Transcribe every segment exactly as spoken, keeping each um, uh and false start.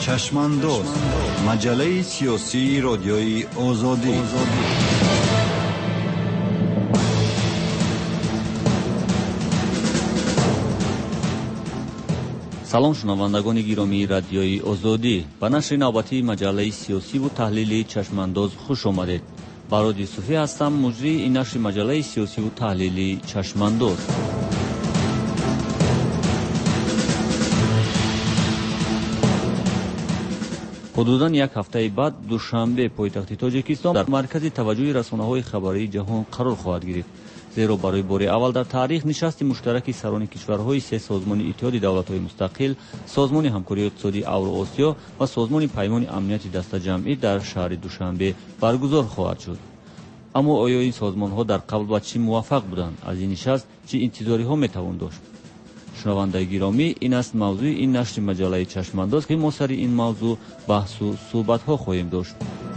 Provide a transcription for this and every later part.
چشمانداز، مجله سیاسی رادیوی آزادی. سلام شنوندگان گرامی رادیوی آزادی، به نشر نوبتی مجله سیاسی و تحلیلی چشمانداز خوش آمدید. برادی صوفی هستم، مجری این نشر مجله سیاسی و تحلیلی چشمانداز. حدوداً یک هفته بعد دوشنبه پایتخت تاجیکستان در مرکز توجه رسانه‌های خبری جهان قرار خواهد گرفت، زیرا برای بار اول در تاریخ نشست مشترک سران کشورهای سه سازمان اتحاد دولت‌های مستقل، سازمان همکاری اقتصادی اوراسیا و سازمان پیمان امنیت دست جمعی در شهر دوشنبه برگزار خواهد شد. اما آیا این سازمان‌ها در قبل به چی موفق بودند؟ از این نشست چه انتظاری‌ها می‌توان داشت؟ شنوندگان گرامی، این است موضوع این نشر مجله چشمانداز که ما سر این موضوع بحث و صحبت‌ها خواهیم داشت.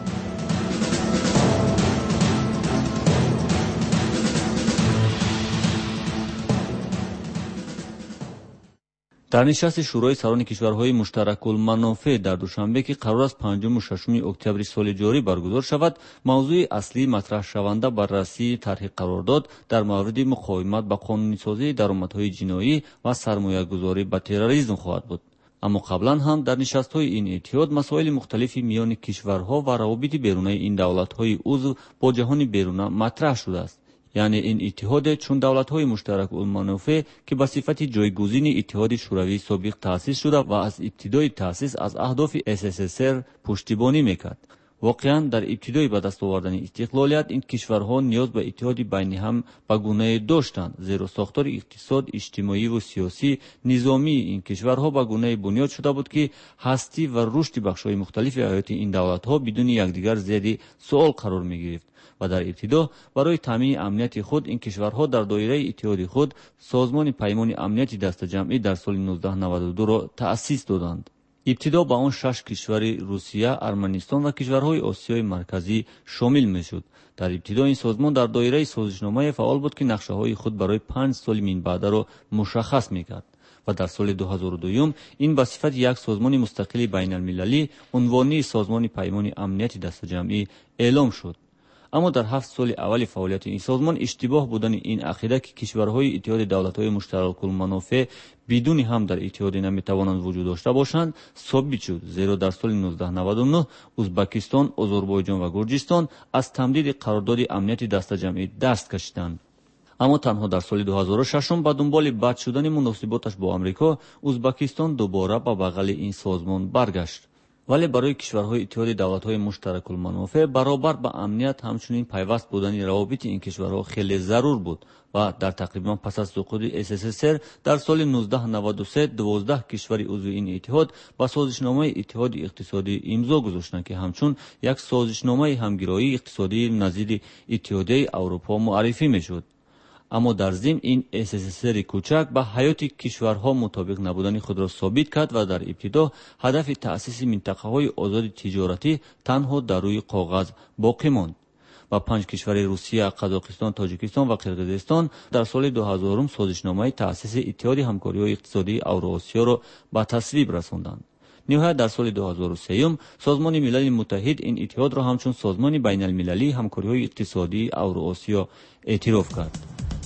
در نشست شورای سران کشورهای مشترک المنافع در دوشنبه که قرار است پنجم و ششم اکتبر سال جاری برگزار شود، موضوع اصلی مطرح شونده بررسی طرح قرارداد در مورد مقاومت به قانونی‌سازی درآمدهای جنایی و سرمایه‌گذاری به تروریسم خواهد بود. اما قبلا هم در نشست‌های این اتحاد مسائل مختلفی میان کشورها و روابط بیرونی این دولت‌های عضو با جهان بیرون مطرح شده است. یعنی این اتحاد چون دولت‌های مشترک المنافع که به صفت جایگزین اتحاد شوروی سابق تأسیس شده و از ابتدای تأسیس از اهداف اس اس اس ار پشتیبانی میکرد. واقعا در ابتدای به دست آوردن استقلالیت این کشورها نیاز به اتحاد بین هم به گونه داشتند، زیرا ساختار اقتصاد، اجتماعی و سیاسی نظامی این کشورها به گونه بنیاد شده بود که هستی و رشد بخش‌های مختلف حیات این دولت‌ها بدون یکدیگر زیر سوال قرار می‌گرفت و در ابتدا برای تامین امنیت خود این کشورها در دایره اتحاد خود سازمان پیمان امنیت دست جمعی در سال نوزده نود و دو را تأسیس دادند. ابتدا با آن شش کشور روسیه، ارمنستان و کشورهای آسیای مرکزی شامل میشد. در ابتدا این سازمان در دایره سازشنامه فعال بود که نقشه‌های خود برای پنج سال من بعد را مشخص میکرد و در سال دو هزار و دو این به صفت یک سازمان مستقل بین المللی عنوانی سازمان پیمان امنیت دست جمعی اعلام شد. اما در هفت سال اول فعالیت این سازمان اشتباه بودن این عقیده که کشورهای اتحاد دولت‌های مشترک المنافع بدون هم در اتحاد نمیتوانند وجود داشته باشند ثابت شد، زیرا در سال نوزده نود و نه ازبکستان، آذربایجان و گرجستان از تمدید قرارداد امنیت دست جمعی دست کشیدند. اما تنها در سال دو هزار و شش با دنبال بد شدن مناسباتش با آمریکا، ازبکستان دوباره به بغل این سازمان برگشت. ولی برای کشورهای اتحاد دولت‌های مشترک المنافع برابر با امنیت همچنین پیوست بودن روابط این کشورها خیلی ضرور بود و در تقریبا پس از سقوط اس اس اس ار در سال نوزده نود و سه دوازده کشور عضو این اتحاد با سازشنامه اتحاد اقتصادی امضا گذاشتند که همچون یک سازشنامه همگرایی اقتصادی نظیر اتحاد اروپا معرفی میشد. اما در ضمن این اس اس اس ار کوچک به حیات کشورها مطابق نبودن خود را ثابت کرد و در ابتدا هدف تأسیس منطقه‌های آزاد تجارتی تنها در روی کاغذ باقی ماند و پنج کشور روسیه، قزاقستان، تاجیکستان و قرقیزستان در سال دو هزار سازشنامه تأسیس اتحاد همکاری اقتصادی اوراسیا را به تصویب رساندند. نهایت در سال دو هزار و سه سازمان ملل متحد این اتحاد را همچون سازمان بین المللی همکاری اقتصادی اوراسیا اعتراف کرد.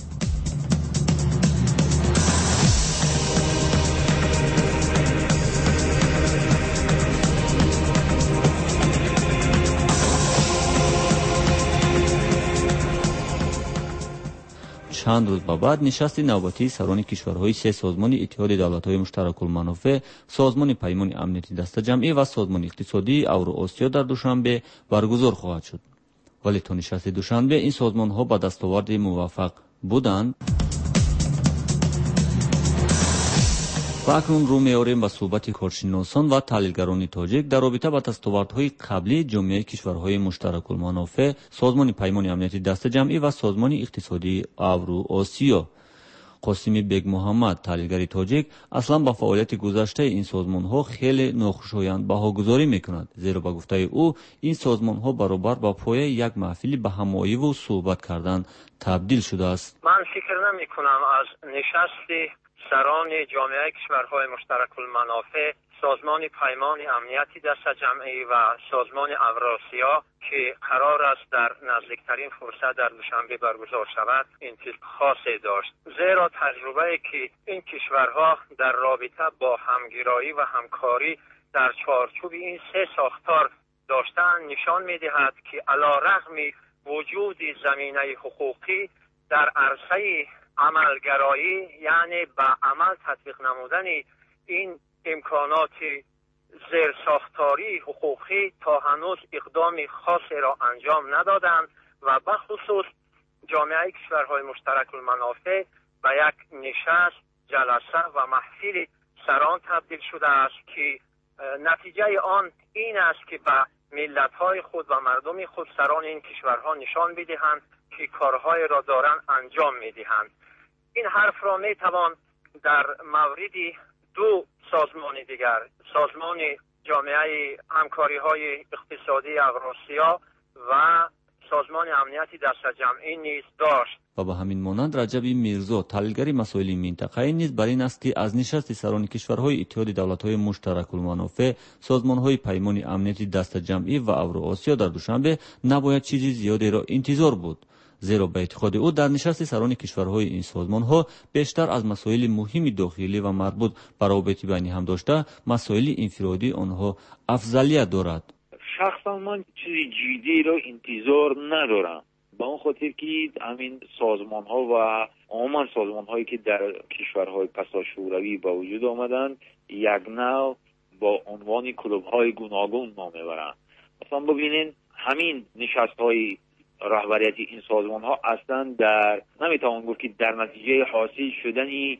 چند روز بعد نشست نوبتی سران کشورهای سه سازمان اتحاد دولت‌های مشترک المنافع، سازمان پیمان امنیت دست جمعی و سازمان اقتصادی اوراسیا در دوشنبه برگزار خواهد شد. ولی تا نشست دوشنبه این سازمان‌ها به دستاورد موفق بودند. و اکنون رو می‌آوریم به صحبت کارشناسان و تحلیلگران تاجیک در رابطه با دستاوردهای قبلی جامعه کشورهای مشترک المنافع، سازمان پیمان امنیت دست جمعی و سازمان اقتصادی اوراسیا. قاسم بیگ محمد، تحلیلگر تاجیک، اصلا با فعالیت گذشته این سازمان‌ها خیلی ناخوشایند بهاگذاری می‌کند، زیرا با گفته او این سازمان‌ها برابر با پایه یک محفل به همایی و صحبت کردن تبدیل شده است. من فکر نمی‌کنم از نشست سران جامعه کشورهای مشترک المنافع سازمان پیمان امنیتی دست جمعی و سازمان اوراسیا که قرار است در نزدیکترین فرصت در دوشنبه برگزار شود انتظار خاصی داشت، زیرا تجربه که این کشورها در رابطه با همگرایی و همکاری در چارچوب این سه ساختار داشتن نشان می‌دهد که علی‌رغم وجود زمینه حقوقی در عرصه عملگرایی، یعنی به عمل تطبیق نمودن این امکانات زیر ساختاری حقوقی تا هنوز اقدام خاصی را انجام ندادند و به خصوص جامعه کشورهای مشترک المنافع به یک نشست، جلسه و محفل سران تبدیل شده است که نتیجه آن این است که به ملت‌های خود و مردم خود سران این کشورها نشان بدهند که کارهای را دارند انجام میدهند. این حرف را میتوان در مورد دو سازمان دیگر، سازمان جامعه همکاری‌های اقتصادی اوراسیا و سازمان امنیتی دست جمعی نیز داشت. و به همین مانند رجب میرزا، تحلیلگر مسائل منطقه‌ای نیز بر این است که از نشست سران کشورهای اتحاد دولت‌های مشترک المنافع، سازمان‌های پیمان امنیتی دست جمعی و اوراسیا در دوشنبه نباید چیزی زیادی را انتظار بود، زیرا به اعتقاد او در نشست سران کشورهای این سازمان‌ها بیشتر از مسائل مهم داخلی و مربوط به روابط بین هم داشته مسائل انفرادی آنها افضلیت دارد. شخصا من چیزی جدی را انتظار ندارم، با اون خاطر که همین سازمان ها و عموما سازمان هایی که در کشورهای پسا شوروی با وجود آمدند یک نوع با عنوان کلوب های گوناگون نام میبرند. مثلا ببینین همین نشست های رهبریتی این سازمان ها اصلا در نمیتوان گفت که در نتیجه حاصل شدن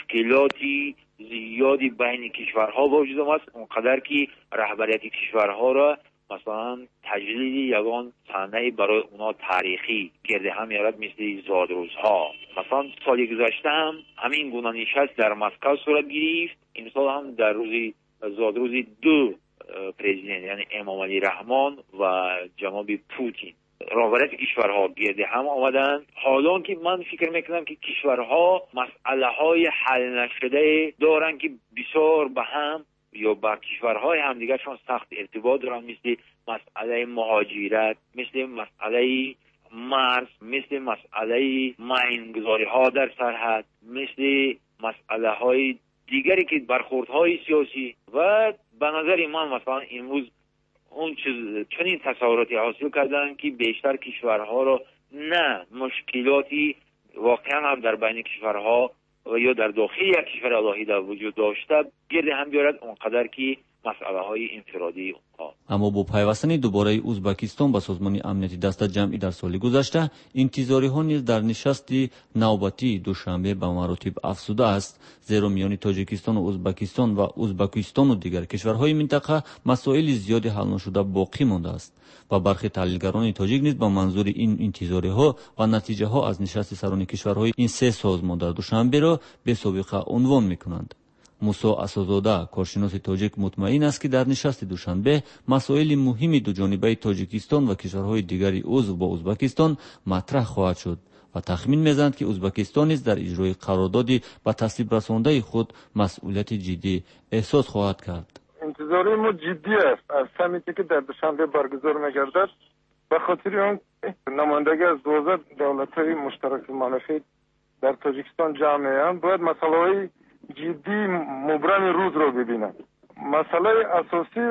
مشکلاتی زیادی بین کشورها با وجود آمد، اونقدر که رهبریت کشورها را مثلا تجلیل یگان صحنه برای اونا تاریخی گرده هم یارد مثل زادروزها. مثلا سال گذشته هم همین گونه نشست در مسکو صورت گرفت، امسال هم در روز زادروز دو پرزیدنت یعنی امام علی رحمان و جناب پوتین رهبریت کشورها گرده هم آمدن. حالا که من فکر میکنم که کشورها مسئله های حل نشده دارن که بسیار به هم یا با کشورهای همدیگرشون سخت ارتباط دارن، مثل مسئله مهاجرت، مثل مسئله مرز، مثل مسئله ماینگذاری ها در سرحد، مثل مسئله های دیگری که برخوردهای سیاسی. و به نظر من مثلا امروز اون چیز چنین تصوراتی حاصل کردن که بیشتر کشورها را نه مشکلاتی واقعا هم در بین کشورها و یا در داخل یک کشور الهی وجود داشته گرد هم بیارد اونقدر که مسئله های انفرادی اونها. اما با پیوستن دوباره ازبکستان به سازمان امنیتی دست جمعی در سال گذشته، انتظاری ها نیز در نشست نوبتی دوشنبه به مراتب افزوده است، زیرا میان تاجیکستان و ازبکستان و ازبکستان و دیگر کشورهای منطقه مسائل زیادی حل نشده باقی مانده است و برخی تحلیلگران تاجیک نیز با منظور این انتظاری ها و نتیجه ها از نشست سران کشورهای این سه سازمان در دوشنبه را به سابقه عنوان میکنند. موسی اسدزاده، کارشناس تاجیک، مطمئن است که در نشست دوشنبه مسائل مهم دو جانبه تاجیکستان و کشورهای دیگری عضو با ازبکستان مطرح خواهد شد و تخمین می‌زند که ازبکستان نیز در اجرای قراردادی به تصویب رسانده خود مسئولیت جدی احساس خواهد کرد. انتظار ما جدی است از سمیتی که در دوشنبه برگزار می‌گردد، به خاطر آن نمایندگی از دوازده دولت‌های مشترک المنافع در تاجیکستان جمع می‌شوند، باید مسائل جدی مبرم روز رو ببینم. مسئله اساسی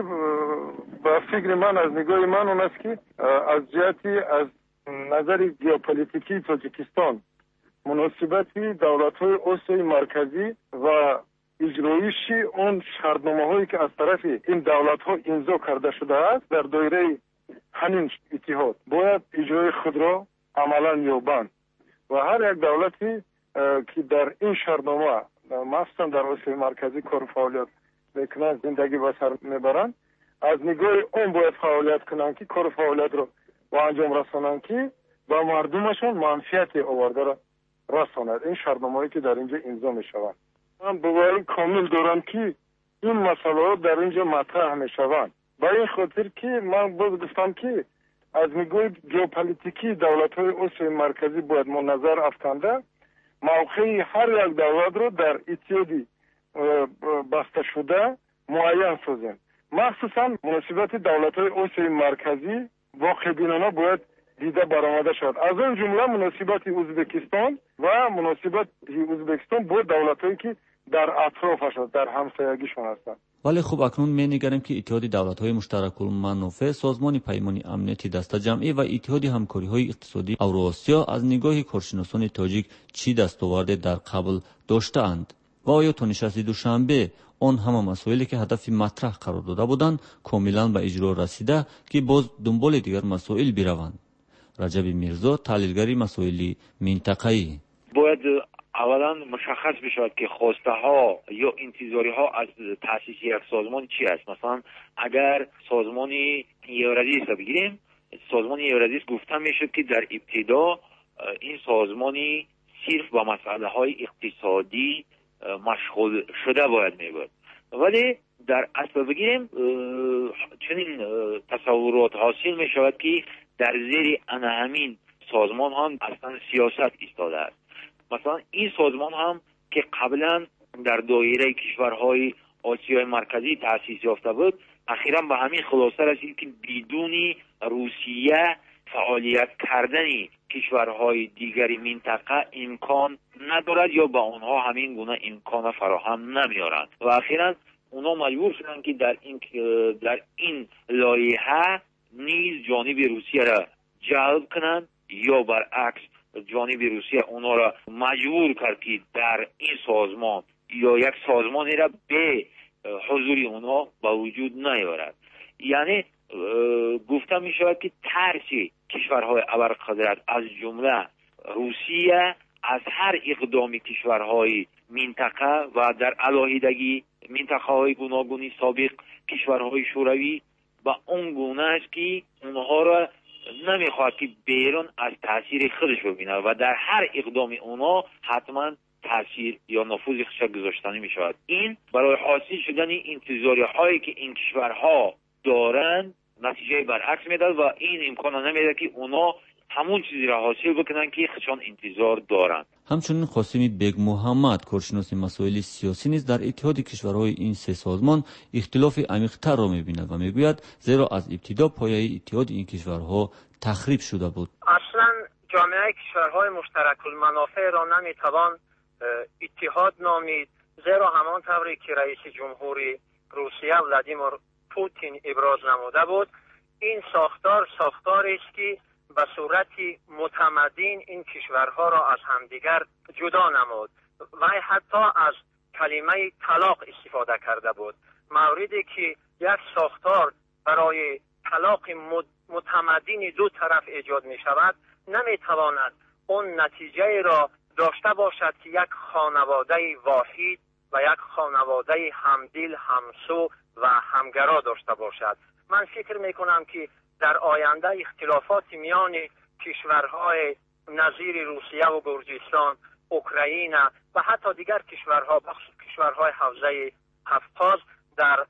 با فکر من از نگاه من اون است که از جهتی از نظر ژئوپلیتیکی تاجیکستان مناسبتی دولت‌های اسیای مرکزی و اجرایش اون شرطنامه‌هایی که از طرف این دولت‌ها امضا کرده شده است در دایره همین اتحاد باید اجرای خود را عملاً یابند و هر یک دولتی که در این شرطنامه مخصوصا در آسیای مرکزی کار فعالیت میکنند زندگی بسر میبرند، از نگاه اون باید فعالیت کنند که کار فعالیت رو با انجام رسانند که با مردمشون منفعت آورده را رساند. این شرطنامه‌ای که در اینجا امضا میشوند، من باور کامل دارم که این مسئله در اینجا مطرح میشوند. با این خاطر که من باز گفتم که از نگاه ژئوپلیتیکی دولت‌های آسیای مرکزی باید منظر افکنده موقع هر یک دولت رو در اتحادی بسته شده معین سازیم. مخصوصا مناسبت دولت‌های آسیای مرکزی واقع بینانه باید دیده برآمده شد. از اون جمله مناسبت ازبکستان و مناسبت ازبکستان با دولت‌هایی که در اطرافش هست، در همسایگیشون هستند. ولی خب اکنون می‌نگریم که اتحاد دولت‌های مشترک المنافع، سازمان پیمان امنیتی دست جمعی و اتحاد همکاری‌های اقتصادی اوراسیا از نگاه کارشناسان تاجیک چی دستاورد در قبل داشته‌اند و آیا تا نشست دوشنبه آن همه مسائلی که هدف مطرح قرار داده بودند کاملا به اجرا رسیده که باز دنبال دیگر مسائل بروند؟ رجب میرزا، تحلیلگر مسائل منطقه‌ای: باید اولا مشخص بشود که خواسته ها یا انتظاری ها از تاسیس یک سازمان چی است. مثلا اگر سازمان یورادیس را بگیریم، سازمان یورادیس گفته میشد که در ابتدا این سازمانی صرف با مسئله های اقتصادی مشغول شده باید می بود، ولی در اصل بگیریم چنین تصورات حاصل می شود که در زیر ان همین سازمان هم اصلا سیاست ایستاده است. مثلا این سازمان هم که قبلا در دایره کشورهای آسیای مرکزی تأسیس یافته بود، اخیراً به همین خلاصه رسید که بدون روسیه فعالیت کردن کشورهای دیگری منطقه امکان ندارد یا با آنها همین گونه امکان فراهم نمیارند و اخیراً اونا مجبور شدند که در این در این لایحه نیز جانب روسیه را جلب کنند یا برعکس جانب روسیه اونا را مجبور کرد که در این سازمان یا یک سازمانی را به حضور اونا با وجود نیارد. یعنی گفته می شود که ترس کشورهای ابرقدرت از جمله روسیه از هر اقدام کشورهای منطقه و در علاهیدگی منطقه های گوناگونی سابق کشورهای شوروی با اون گونه است که اونها را نمیخواد که بیرون از تاثیر خودش ببینه و در هر اقدام اونا حتما تاثیر یا نفوذ خودش گذاشتنی می شود. این برای حاصل شدن انتظاری هایی که این کشورها دارن نتیجه برعکس میده و این امکان نمیده که اونا همون چیزی را حاصل بکنن که خودشان انتظار دارن. همچنین قاسمی بیگ محمد، کارشناس مسائل سیاسی نیز در اتحاد کشورهای این سه سازمان اختلاف عمیق‌تر را می‌بیند و میگوید زیرا از ابتدا پایه اتحاد این کشورها تخریب شده بود. اصلا جامعه کشورهای مشترک المنافع را نمیتوان اتحاد نامید، زیرا همان طوری که رئیس جمهوری روسیه ولادیمیر پوتین ابراز نموده بود، این ساختار ساختاری است که به صورت متمدن این کشورها را از همدیگر جدا نمود و حتی از کلمه طلاق استفاده کرده بود، موردی که یک ساختار برای طلاق متمدن دو طرف ایجاد می شود نمی تواند اون نتیجه را داشته باشد که یک خانواده واحد و یک خانواده همدل، همسو و همگرا داشته باشد. من فکر می کنم که در آینده اختلافات میان کشورهای نظیر روسیه و گرجستان، اوکراین و حتی دیگر کشورها، بخصوص کشورهای حوزه قفقاز در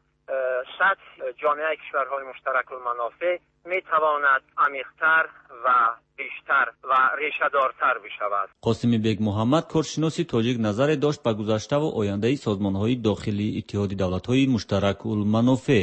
سطح جامعه کشورهای مشترک المنافع می تواند عمیق‌تر و بیشتر و ریشه‌دارتر بشود. قاسمی بیگ محمد، کارشناس تاجیک، نظر داشت به گذشته و آینده سازمان‌های داخلی اتحاد دولت‌های مشترک المنافع.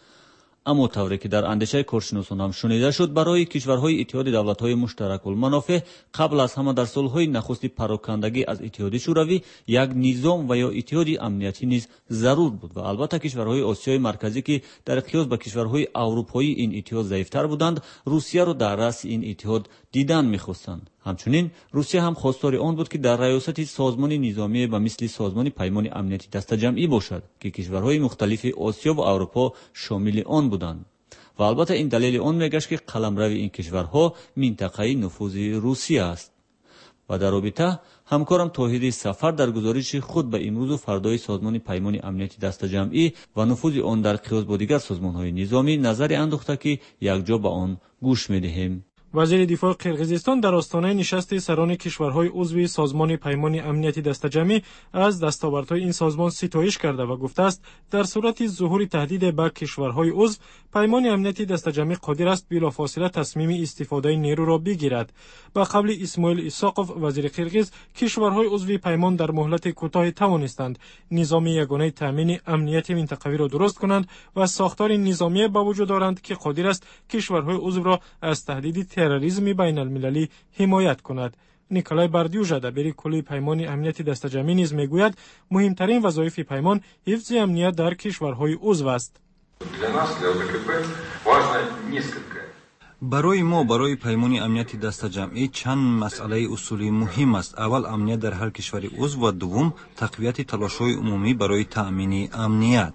اما طوری که در اندیشه کارشناسان هم شنیده شد، برای کشورهای اتحاد دولت‌های مشترک المنافع قبل از همه در سالهای نخست پراکندگی از اتحاد شوروی یک نظام و یا اتحاد امنیتی نیز ضرور بود و البته کشورهای آسیای مرکزی که در قیاس به کشورهای اروپایی این اتحاد ضعیف‌تر بودند، روسیه را در رأس این اتحاد دیدن می‌خواستند. همچنین روسیه هم خواستار آن بود که در ریاست سازمان نظامی و مثل سازمان پیمان امنیتی دست جمعی باشد که کشورهای مختلف آسیا و اروپا شامل آن بودند و البته این دلیل آن میگشت که قلمرو این کشورها منطقه نفوذ روسیه است. و در رابطه همکارم طاهری سفر در گزارش خود به امروز و فردای سازمان پیمان امنیتی دست جمعی و نفوذ آن در قیاس با دیگر سازمان‌های نظامی نظری انداخته که یک جا به آن گوش می‌دهیم. وزیر دفاع قرقیزستان در آستانه نشست سران کشورهای عضو سازمان پیمان امنیتی دستجمعی از دستاوردهای این سازمان ستایش کرده و گفته است در صورت ظهور تهدید به کشورهای عضو، پیمان امنیتی دستجمعی قادر است بلافاصله تصمیم استفاده نیرو را بگیرد. به قول اسماعیل اسحاقوف وزیر قرقیز، کشورهای عضو پیمان در مهلت کوتاه توانستند نظام یگانه تامین امنیت منطقوی را درست کنند و ساختار نظامی با وجود دارند که قادر است کشورهای عضو را از تهدید تروریسم بین المللی حمایت کند. نیکولای باردیوژا دبیر کلی پیمان امنیتی دستجمعی نیز میگوید مهمترین وظایف پیمان حفظ امنیت در کشورهای عضو است. برای ما برای پیمان امنیت دستجمعی چند مسئله اصولی مهم است. اول امنیت در هر کشور عضو و دوم تقویت تلاش‌های عمومی برای تأمین امنیت.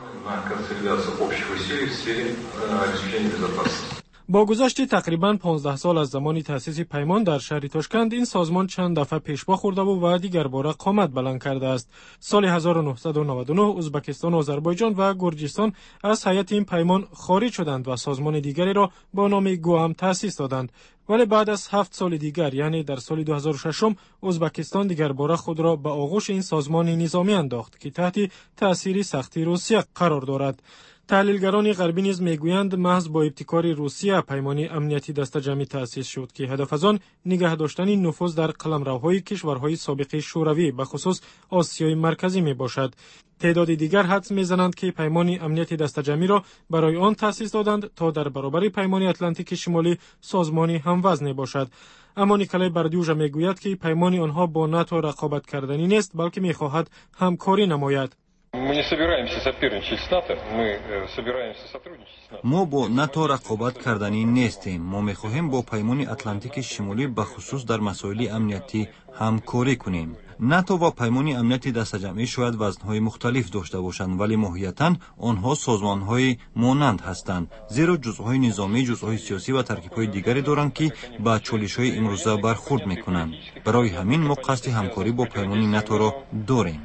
با گذشت تقریباً پانزده سال از زمان تأسیس پیمان در شهر تاشکند، این سازمان چند دفعه پیشپا خورده و دیگر باره قامت بلند کرده است. سال هزار و نهصد و نود و نه ازبکستان، آذربایجان و گرجستان از هیئت این پیمان خارج شدند و سازمان دیگری را با نام گوام تأسیس دادند. ولی بعد از هفت سال دیگر، یعنی در سال دو هزار و شش، ازبکستان دیگر باره خود را به آغوش این سازمان نظامی انداخت که تحت تأثیر سختی روسیه قرار دارد. تحلیلگران غربی نیز میگویند محض با ابتکار روسیه پیمان امنیتی دستجمعی تأسیس شد که هدف از آن نگه داشتن نفوذ در قلمروهای کشورهای سابق شوروی به خصوص آسیای مرکزی می باشد. تعداد دیگر حدس میزنند که پیمان امنیتی دستجمعی را برای آن تأسیس دادند تا در برابر پیمان اتلانتیک شمالی سازمانی هموزن باشد. اما نیکولای باردیوژا میگوید که پیمان آنها با ناتو رقابت کردنی نیست، بلکه میخواهد همکاری نماید. ما با ناتو رقابت کردنی نیستیم. ما میخواهیم با پیمان اتلانتیک شمالی به خصوص در مسائل امنیتی همکاری کنیم. ناتو و پیمان امنیتی دستجمعی شاید وزنهای مختلف داشته باشند، ولی ماهیتاً آنها سازمانهای مانند هستند، زیرا جزءهای نظامی، جزءهای سیاسی و ترکیب‌های دیگری دارند که با چالش‌های امروزه برخورد می‌کنند. برای همین ما قصد همکاری با پیمان ناتو را داریم.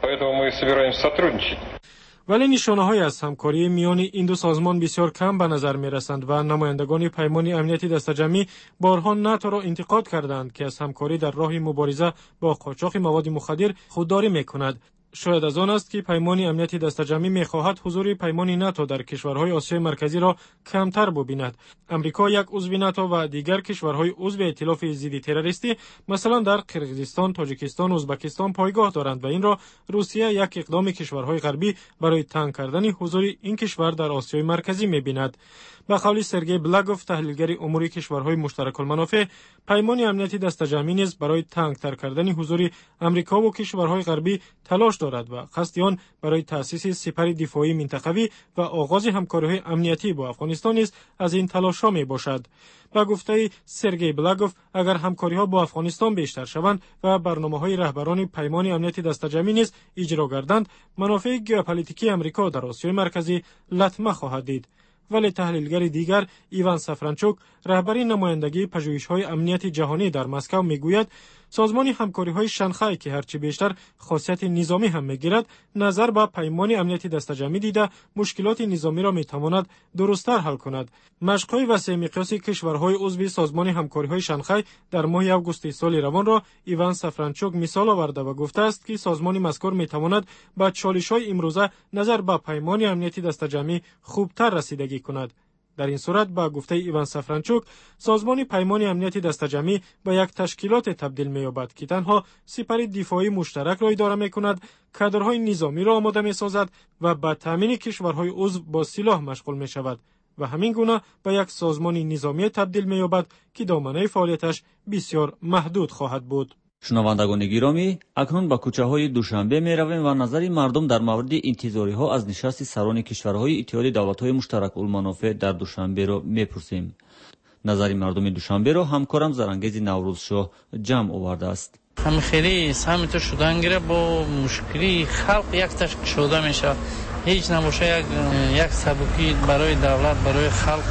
ولی نشانه‌های از همکاری میان این دو سازمان بسیار کم به نظر می‌رسند و نمایندگان پیمان امنیتی دستجمعی بارها ناتو را انتقاد کردند که از همکاری در راه مبارزه با قاچاق مواد مخدر خودداری می‌کند. شاید از آن است که پیمان امنیتی دستجمعی می‌خواهد حضور پیمان ناتو در کشورهای آسیای مرکزی را کمتر ببیند. امریکا یک عضو ناتو و دیگر کشورهای عضو ائتلاف ضد تروریستی مثلا در قرقیزستان، تاجیکستان و ازبکستان پایگاه دارند و این را روسیه یک اقدام کشورهای غربی برای تنگ کردن حضور این کشور در آسیای مرکزی می‌بیند. به قول سرگئی بلاگوف، تحلیلگر امور کشورهای مشترک المنافع، پیمان امنیتی دستجمعی نیز برای تنگ‌تر کردن حضور امریکا و کشورهای غربی تلاش دارد و قصد آن برای تأسیس سپر دفاعی منطقوی و آغاز همکاری‌های امنیتی با افغانستان نیز از این تلاش‌ها میباشد. با گفته سرگئی بلاگوف، اگر همکاری‌ها با افغانستان بیشتر شوند و برنامه‌های رهبران پیمان امنیتی دستجمعی نیز اجرا گردند، منافع ژئوپلیتیکی امریکا در آسیای مرکزی لطمه خواهد دید. ولی تحلیلگر دیگر ایوان سافرانچوک، رهبر نمایندگی پژوهش‌های امنیت جهانی در مسکو، میگوید سازمان همکاری‌های شانگهای که هرچی بیشتر خاصیت نظامی هم میگیرد، نظر به پیمان امنیتی دستجمعی دیده مشکلات نظامی را میتواند درست‌تر حل کند. مشق‌های وسیع مقیاس کشورهای عضو سازمان همکاری‌های شانگهای در ماه آگوست سال روان را ایوان سافرانچوک مثال آورده و گفته است که سازمان مذکور میتواند با چالش‌های امروزه نظر به پیمان امنیتی دستجمعی خوبتر رسیدگی کند. در این صورت با گفته ایوان سافرانچوک، سازمان پیمان امنیتی دستجمعی به یک تشکیلات تبدیل می‌یابد که تنها سپر دفاعی مشترک را اداره می‌کند، کادرهای نظامی را آماده می‌سازد و به تامین کشورهای عضو با سلاح مشغول می‌شود و همین گونه به یک سازمان نظامی تبدیل می‌یابد که دامنه فعالیتش بسیار محدود خواهد بود. شنوندگان گرامی، اکنون به کوچه‌های دوشنبه می‌رویم و نظری مردم در مورد انتظاری‌ها از نشست سران کشورهای اتحاد دولت‌های مشترک المنافع در دوشنبه را می‌پرسیم. نظری مردم دوشنبه را همکارم زرانگیز نوروزشاه جمع آورده است. همین خیلی همینطور شدن گره با مشکلی خلق یک تشکیل شده میشه. هیچ نباشه یک یک سبکی برای دولت، برای خلق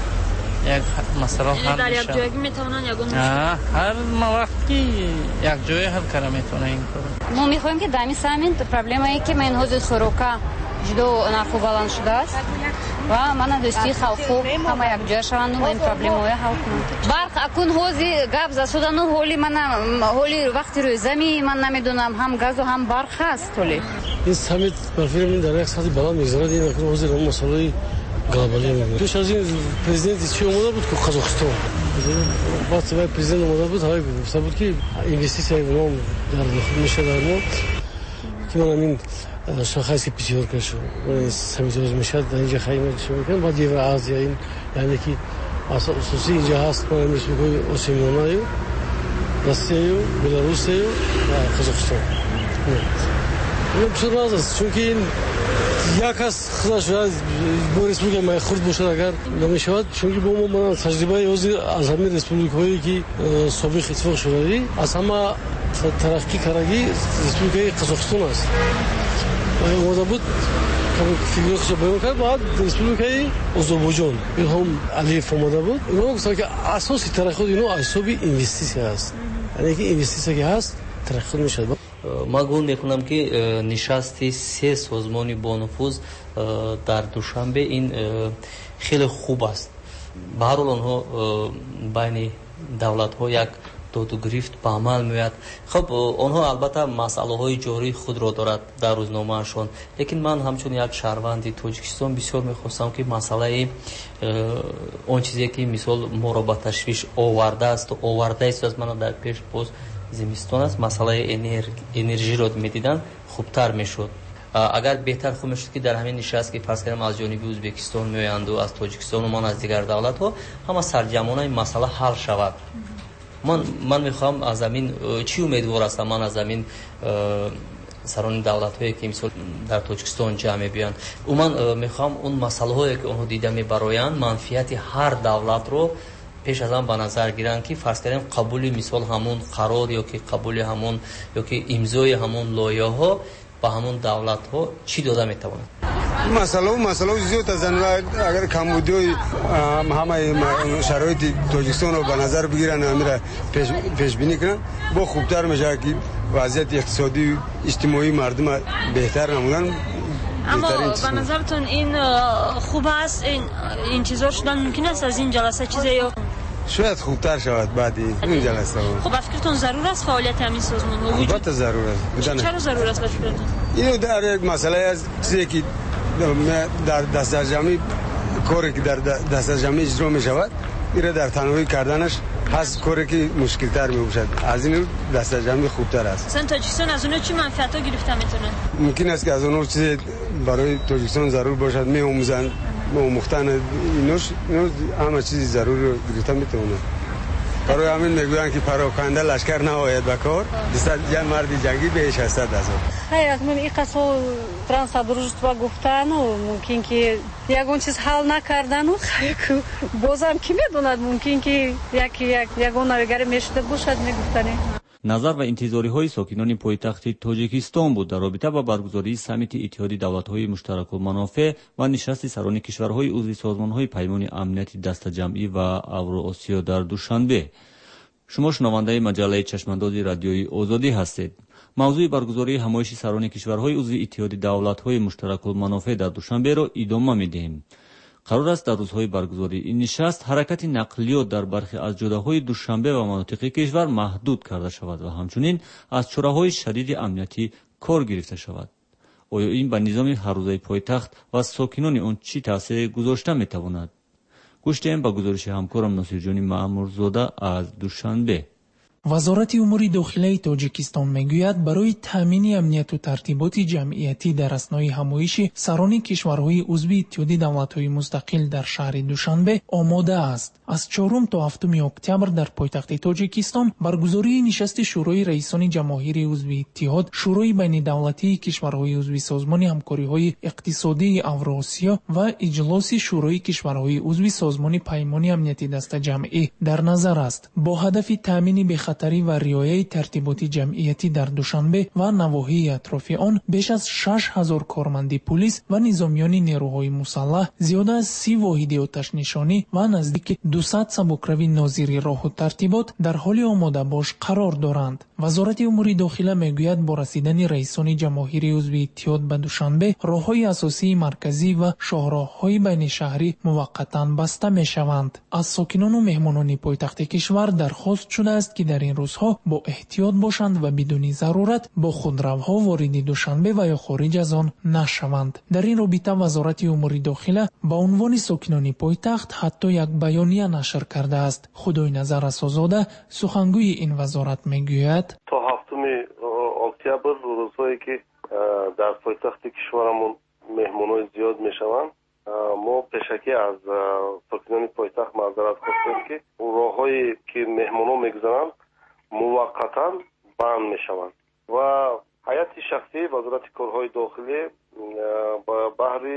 یک مسئله حل در میشه. یک جایی میتونن یگون مشکل هر وقتی یک جایی حل کنه میتونه این کارو. ما میخوایم که دمی سامین پروبلمایی که من حوزه سروکا ҷудо нарху баланд шудааст ва мана дӯстии халқу ҳама якҷоя шаванду ин проблемаҳоя ҳал кунанд. Барқ акун ҳози гап засудану ҳоли мана ҳоли вақти рӯзами ман намедонам ҳам газу ҳам барқ ҳаст ҳоли. ин саммит барфири мин дар як сати баланд мегзарад. ин акун ҳозир ҳам масъалаи глобалия мегӯяд. пеш аз ин президенти чӣ омода буд ки Қозоқистон вақте вай президент омода буд ҳавай гуфта буд ки инвестисияи ном дар меша дар мо ки ман ҳамин шахайси пятиёркашу саммити ҳоз мешад дар инҷа хайма шо мекунам баъд Евроазия ин яъне ки асосӣ инҷа ҳаст ман республикаи осиё-миёнаю Россияю Беларусию ва Қозоқистон. бисёр аз аст чунки ин як кас худаш бо республикаи май хурд бошад агар намешавад чунки бо мо ман таҷрибаи ҳозир аз ҳамин республикаҳое ки собиқ иттифоқи шӯравӣ аз ҳама тараққӣ кардаги республикаи Қозоқистон аст. омода буд фигурахша баён кард баъд республикаи Озарбойҷон Илҳом Алиев омода буд. Инҳо гуфтанд ки асоси тараққиёти инҳо аз ҳисоби инвестисия аст. яъне ки инвестисия ки ҳаст тараққиёт мешавад. ман гумон мекунам ки нишасти се созмони бонуфуз дар душанбе ин хеле хуб аст. ба ҳар ҳол онҳо байни давлатҳо як доду гирифт ба амал меояд. хуб онҳо албатта масъалаҳои ҷории худро дорад дар рӯзномаашон, лекин ман ҳамчун як шаҳрванди Тоҷикистон бисёр мехостам ки масъалаи он чизе ки мисол моро ба ташвиш овардааст овардааст мана дар пеш боз зимистон аст масъалаи энержиро медидан хубтар мешуд. агар беҳтар хуб мешуд ки дар ҳамин нишаст ки фарз кардам аз ҷониби Ӯзбекистон меоянду аз Тоҷикистону ман аз дигар давлатҳо ҳама сарҷамона ин масъала ҳал шавад. ман ман мехоҳам аз ҳамин чӣ умедвор ҳастам ман аз ҳамин сарони давлатҳое ки мисол дар Тоҷикистон ҷамъ мебиёянд уман мехоҳам он масъалаҳое ки онҳо дида мебароянд манфиати ҳар давлатро пеш аз ҳам ба назар гиранд ки фарз кардем қабули мисол ҳамун қарор ёки қабули ҳамун ёки имзои ҳамун лоиҳаҳо ба ҳамун давлатҳо чӣ дода метавонад. масъала масъала зиёд аст. агар камбудиёи ҳамаи шароити Тоҷикистонро ба назар бигиранд амира пешбинӣ кунанд бо хубтар мешавад ки вазъияти иқтисодию иҷтимоии мардума беҳтар намудан. аммо ба назартон ин хуб аст ин чизор шудан мумкин аст аз ин ҷаласа чизе ё шояд хубтар шавад баъди ин ҷаласа. хуб ба фикртон зарур аст фаъолияти ҳамин созмонҳо? албатта зарур аст. чаро зарур аст ба фикртон? ин дар як масъалае аст чизе ки дар дастарҷамӣ коре ки дар дастарҷамӣ иҷро мешавад ира дар танҳоӣ карданаш ҳаст коре ки мушкилтар мебошад. аз ин дастарҷамӣ хубтар аст. сан Тоҷикистон аз онҳо чӣ манфиатҳо гирифта метавонад? мумкин аст ки аз онҳо чизе барои Тоҷикистон зарур бошад меомӯзанд омӯхтан инош ҳама чизи заруриро гирифта метавонад. барои ҳамин мегӯянд ки пароканда лашкар наояд ба кор дистад марди ҷангӣ беҳиш ҳастад азо. хайр иқасо трансадружества гуфтаану мумкин ки ягон чиз ҳал накардану бозам ки медонад мумкин ки ягон навигаре мешуда бошад мегуфтане. назар ва интизориҳои сокинони пойтахти Тоҷикистон буд дар робита ба баргузории саммити иттиҳоди давлатҳои муштаракулманофеъ ва нишасти сарони кишварҳои узви созмонҳои паймони амнияти дастаҷамъӣ ва Авроосиё дар Душанбе. шумо шунавандаи маҷаллаи чашмандози радиои Озодӣ ҳастед. мавзӯи баргузории ҳамоиши сарони кишварҳои узви иттиҳоди давлатҳои муштаракулманофеъ дар Душанберо идома медиҳем. қарор аст дар рӯзҳои баргузории ин нишаст ҳаракати нақлиёт дар бархе аз ҷодаҳои Душанбе ва манотиқи кишвар маҳдуд карда шавад ва ҳамчунин аз чораҳои шадиди амниятӣ кор гирифта шавад. оё ин ба низоми ҳаррӯзаи пойтахт ва сокинони он чӣ таъсире гузошта метавонад? гӯш диҳем ба гузориши ҳамкорам Носирҷони Маъмурзода аз Душанбе. вазорати умури дохилаи Тоҷикистон мегӯяд барои таъмини амнияту тартиботи ҷамъиятӣ дар аснои ҳамоиши сарони кишварҳои узви иттиҳоди давлатҳои мустақил дар шаҳри Душанбе омода аст. аз чорум то ҳафтуми октябр дар пойтахти Тоҷикистон баргузории нишасти шӯрои раисони ҷамоҳири узви иттиҳод, шӯрои байнидавлатии кишварҳои узви созмони ҳамкориҳои иқтисодии Авроосиё ва иҷлоси шӯрои кишварҳои узви созмони паймони амнияти дастаҷамъӣ дар назар аст. бо ҳадафи таъмини бехатари бехатарӣ ва риояи тартиботи ҷамъиятӣ дар душанбе ва навоҳии атрофи он беш аз шаш ҳазор корманди пулис ва низомиёни нерӯҳои мусаллаҳ, зиёда аз си воҳиди оташнишонӣ ва наздики дусад сабукрави нозири роҳу тартибот дар ҳоли омодабош қарор доранд. вазорати умури дохила мегӯяд бо расидани раисони ҷамоҳири узви иттиҳод ба душанбе роҳҳои асосии марказӣ ва шоҳроҳҳои байнишаҳрӣ муваққатан баста мешаванд. аз сокинону меҳмонони пойтахти кишвар дархост шудааст ки дар ин рӯзҳо бо эҳтиёт бошанд ва бидуни зарурат бо худравҳо вориди душанбе ва ё хориҷ аз он нашаванд. дар ин робита вазорати умури дохила ба унвони сокинони пойтахт ҳатто як баёния нашр кардааст. худойназар Асозода, сухангӯи ин вазорат, мегӯяд: то ҳафтуми октябр рӯзҳое ки дар пойтахти кишварамон меҳмонҳои зиёд мешаванд, мо пешакӣ аз сокинони пойтахт маъзарат хостем ки роҳҳое ки меҳмонҳо мегузаранд муваққатан банд мешаванд ва ҳайати шахсии вазорати корҳои дохилӣ ба баҳри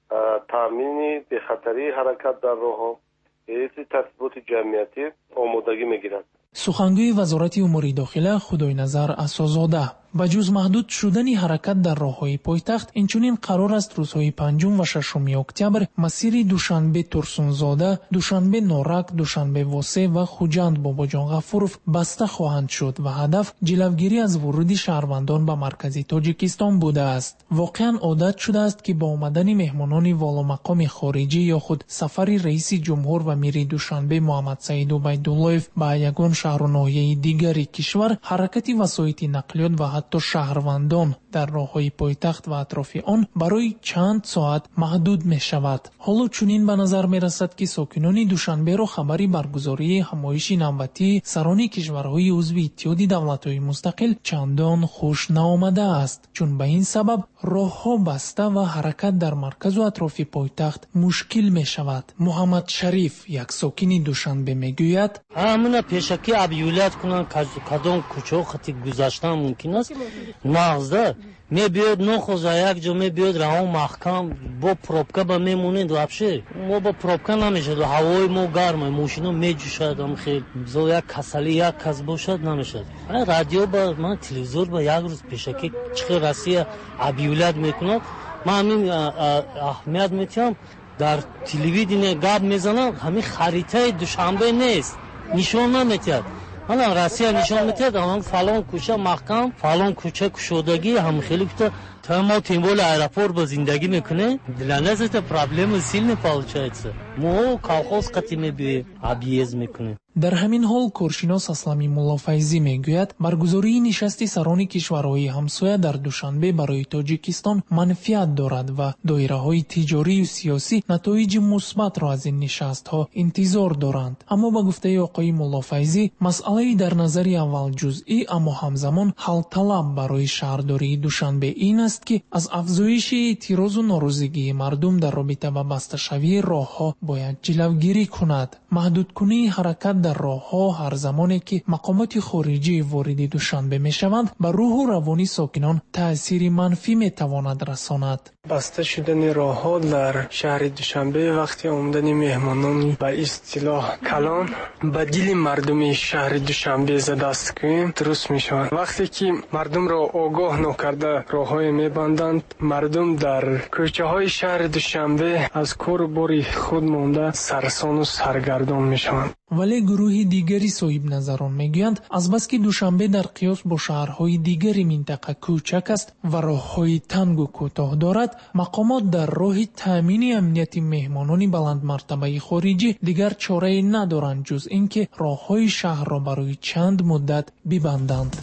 таъмини бехатарии ҳаракат дар роҳҳо ҳейати тартиботи ҷамъиятӣ омодагӣ мегирад. сухангӯи вазорати умури дохила Худойназар Асозода: ба ҷуз маҳдуд шудани ҳаракат дар роҳҳои пойтахт, инчунин қарор аст рӯзҳои панҷум ва шашуми октябр масири Душанбе Турсунзода, Душанбе Норак, Душанбе Восе ва Хуҷанд Бобоҷон Ғафуров баста хоҳанд шуд ва ҳадаф ҷилавгирӣ аз вуруди шаҳрвандон ба маркази Тоҷикистон будааст. воқеан одат шудааст ки бо омадани меҳмонони воломақоми хориҷӣ ё худ сафари раиси ҷумҳур ва мири Душанбе Муҳаммад Саиду Байдуллоев ба ягон шаҳру ноҳияи дигари кишвар, ҳаракати васоити нақлиёт ва ҳатто шаҳрвандон дар роҳҳои пойтахт ва атрофи он барои чанд соат маҳдуд мешавад. ҳоло чунин ба назар мерасад, ки сокинони Душанберо хабари баргузории ҳамоиши навбатии сарони кишварҳои узви иттиҳоди давлатҳои мустақил чандон хуш наомадааст, чун ба ин сабаб роҳҳо баста ва ҳаракат дар марказу атрофи пойтахт мушкил мешавад. муҳаммад Шариф, як сокини Душанбе, мегӯяд: ҳамина пешакӣ абюлят кунанд кадом кӯчаҳо хати гузаштан мумкин аст. нағзда мебиёд нохоза як ҷо мебиёд раҳон маҳкам бо пробка ба мемонед. вабше мо ба пробка намешад, ҳавои мо гарма, мошино меҷӯшад, хел зо як касали як кас бошад намешад. радио ба ман телевизор ба як рӯз пешакӣ чихел Россия абюлят мекунад. ман ҳамин аҳамият метиҳам, дар телевидение гап мезанам, ҳамин харитаи Душанбе нест, нишон наметиҳад. ҳана Россия нишон метиҳад, ҳам фалон кӯча маҳкам, фалон кӯча кушодагӣ, ҳам хеле кута мо тимболи аэропорт ба зиндагӣ мекунем. Для нас это проблема сильно получается. мо колхоз қати мебием, объезд мекунем. дар ҳамин ҳол коршинос Аслами Муллофайзӣ мегӯяд, баргузории нишасти сарони кишварҳои ҳамсоя дар Душанбе барои Тоҷикистон манфиат дорад ва доираҳои тиҷорию сиёсӣ натоиҷи мусбатро аз ин нишастҳо интизор доранд. аммо ба гуфтаи оқои Муллофайзӣ, масъалаи дар назари аввал ҷузъӣ, аммо ҳамзамон ҳалталаб барои шаҳрдории Душанбе ин аст, ки аз афзоиши эътирозу норӯзигии мардум дар робита ба басташавии роҳҳо бояд ҷилавгирӣ кунад. маҳдудкунии ҳаракат дар роҳҳо ҳар замоне ки мақомоти хориҷӣ вориди Душанбе мешаванд, ба рӯҳу равони сокинон таъсири манфӣ метавонад расонад. баста шудани роҳҳо дар шаҳри Душанбе вақти омадани меҳмонони ба истилоҳ калон ба дили мардуми шаҳри Душанбе задаст кунем дуруст мешавад. вақте ки мардумро огоҳ нокарда роҳҳое мебанданд, мардум дар кӯчаҳои шаҳри Душанбе аз кору бори худ монда сарсону саргардон мешаванд. вале гурӯҳи дигари соҳибназарон мегӯянд, азбаски Душанбе дар қиёс бо шаҳрҳои дигари минтақа кӯчак аст ва роҳҳои тангу кӯтоҳ дорад, мақомот дар роҳи таъмини амнияти меҳмонони баландмартабаи хориҷӣ дигар чорае надоранд ҷуз ин ки роҳҳои шаҳрро барои чанд муддат бибанданд.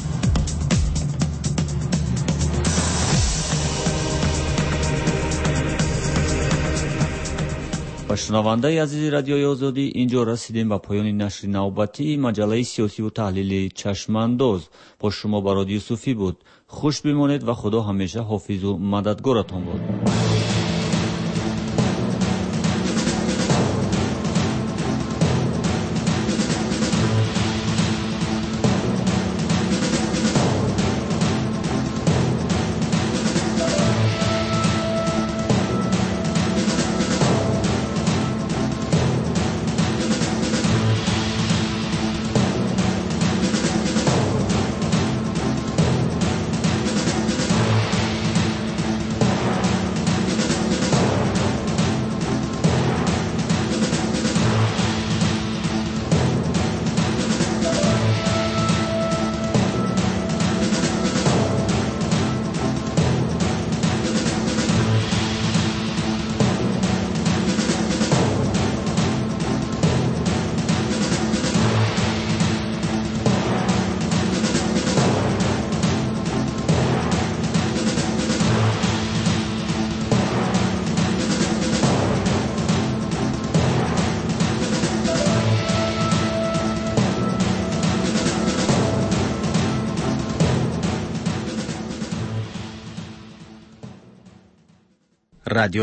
ва шунавандаи азизи радиои Озодӣ, инҷо расидем ба поёни нашри навбатии маҷаллаи сиёсиву таҳлили Чашмандоз. бо шумо Барод Юсуфӣ буд. хуш бимонед ва худо ҳамеша ҳофизу мададгоратон бод. رادیو